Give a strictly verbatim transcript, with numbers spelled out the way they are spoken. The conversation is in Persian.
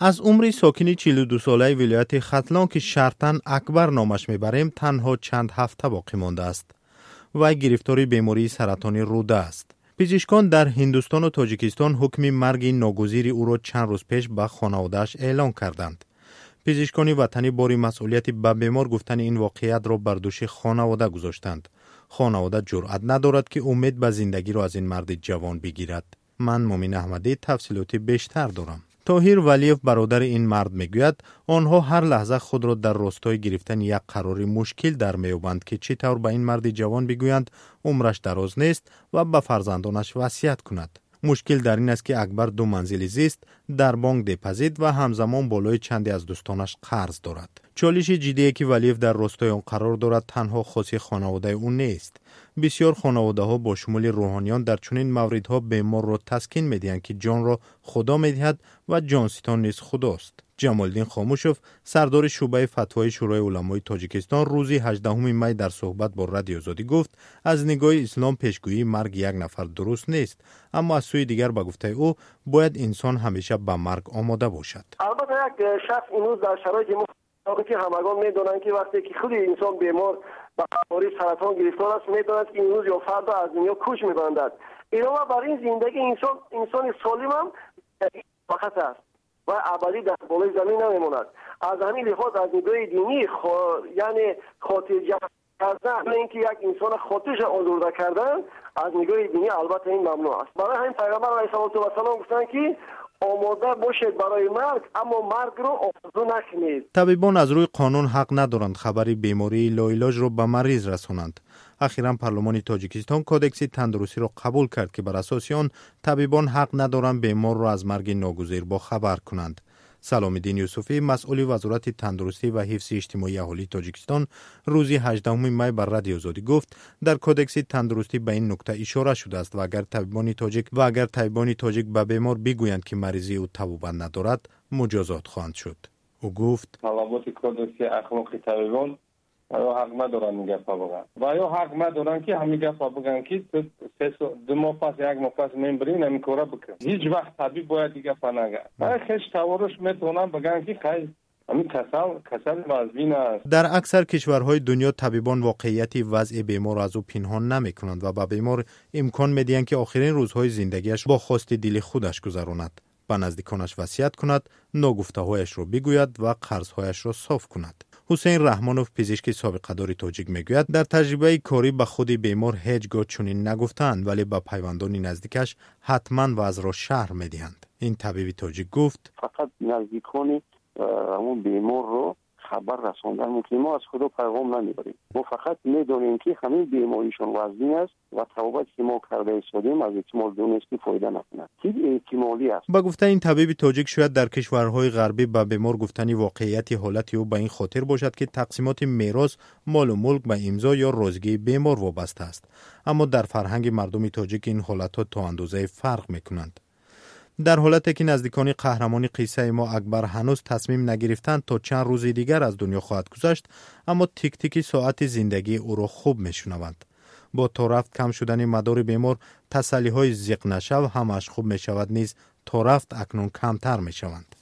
از عمر ساکن چهل و دو ساله ولایت ختلان که شرطاً اکبر نامش میبریم تنها چند هفته باقی مانده است. و گرفتار بیماری سرطانی روده است. پزشکان در هندوستان و تاجیکستان حکم مرگ ناگزیر او را چند روز پیش به خانواده‌اش اعلام کردند. پزشکان وطنی باری مسئولیت به بیمار گفتن این واقعیت را بر دوش خانواده گذاشتند. خانواده جرأت ندارد که امید به زندگی را از این مرد جوان بگیرد. من مومن احمدی تفصیلات بیشتر دارم. طاهر ولیف برادر این مرد میگوید آنها هر لحظه خود را در راستای گرفتن یک قرار مشکل در میابند که چطور به این مرد جوان بگویند عمرش دراز نیست و به فرزندانش وصیت کند. مشکل در این است که اکبر دو منزل زیست در بانک دپزید و همزمان بالای چندی از دوستانش قرض دارد. چالش جدی که ولیف در راستای آن قرار دارد تنها خاصی خانواده او نیست. بسیار خانواده ها با شمول روحانیان در چنین موردها بیمار را تسکین می‌دهند که جان را خدا می‌دهد و جانستان نیز خداست. جمالدین خاموشوف سردار شعبه فتوای شورای علمای تاجیکستان روز هجدهم می در صحبت با رادیو آزادی گفت از نگاه اسلام پیشگویی مرگ یک نفر درست نیست، اما از سوی دیگر به گفته او باید انسان همیشه به مرگ آماده باشد. البته یک شخص اینو در شرایط مختلفی که همگان میدونن که وقتی که خود انسان بیمار به بیماری سرطان گرفتار است میدونند که امروز یا فردا از دنیا کوچ می‌بندد. اینا برای این زندگی انسان انسان سالم هم فقط است و ابدی در بالای زمین نمیماند. از همین لحاظ از نگاه دینی خو... یعنی خاطر جمع کردن اینکه یک انسان خاطرش آزرده کردن از نگاه دینی البته این ممنوع است. برای همین پیغمبر علیه السلام گفتن که آماده باشید برای مرگ اما مرگ رو آرزو نکنید. طبیبان از روی قانون حق ندارند خبری بیماری لاعلاج را به مریض رسانند. اخیراً پارلمان تاجیکستان کودکس تندرستی را قبول کرد که بر اساس آن طبیبان حق ندارند بیمار را از مرگ ناگزیر با خبر کنند. سلام‌الدین یوسفی مسئول وزارت تندرستی و حفظ اجتماعی اهالی تاجیکستان روز هجدهم می بر رادیو آزادی گفت در کودکس تندرستی به این نکته اشاره شده است و اگر طبیبان تاجیک و اگر طبیبان تاجیک به بیمار بگویند که مریضی او تبوبت ندارد مجازات خواهند شد. او گفت ملامت کودکس اخلاقی طبیبان یا حق ندارن این گپا بگن و یا حق ندارن که همین گپا بگن که دو ماه پس یک ماه پس میبرین همین کارا بکن. هیچ وقت طبیب باید این گپا نگه. خیش تورش میتونن بگن که خیلی همین کسل کسل مزبین است. در اکثر کشورهای دنیا طبیبان واقعیت وضع بیمار از او پنهان نمیکنند و به بیمار امکان میدهند که آخرین روزهای زندگیش با خواست دل خودش گذراند، به نزدیکانش وصیت کند، ناگفته‌هایش را بگوید و قرض‌هایش را صاف کند. حسین رحمانوف پزشک سابقه دار تاجیک میگوید در تجربه کاری به خود بیمار هیچگاه چنین نگفتند ولی به پیوندان نزدیکش حتما وضع را شرح میدهند. این طبیب تاجیک گفت فقط نزدیکان همون بیمار رو خبر رساندن میکنیم، ما از خدا پیغام نمیبریم. ما فقط میدونیم که همین بیماریشون وزنی است و توبت که ما کرده ایستادیم از احتمال دونستی فایده نکنه. هیچ احتمالی است. با گفته این طبیب تاجیک شاید در کشورهای غربی به بیمار گفتنی واقعیت حالت او به این خاطر باشد که تقسیمات میراث، مال و ملک به امضا یا رازگی بیمار وابسته است، اما در فرهنگ مردم تاجیک این حالت‌ها تا اندازه فرق میکنند. در حالتی که نزدیکان قهرمان قصه ما اکبر هنوز تصمیم نگرفتند تا چند روز دیگر از دنیا خواهد گذشت، اما تیک تیک ساعت زندگی او را خوب میشنوند. با تا رفت کم شدن مدار بیمار تسلی های زیق نشو همش خوب می شود نیز تا رفت اکنون کمتر می شوند.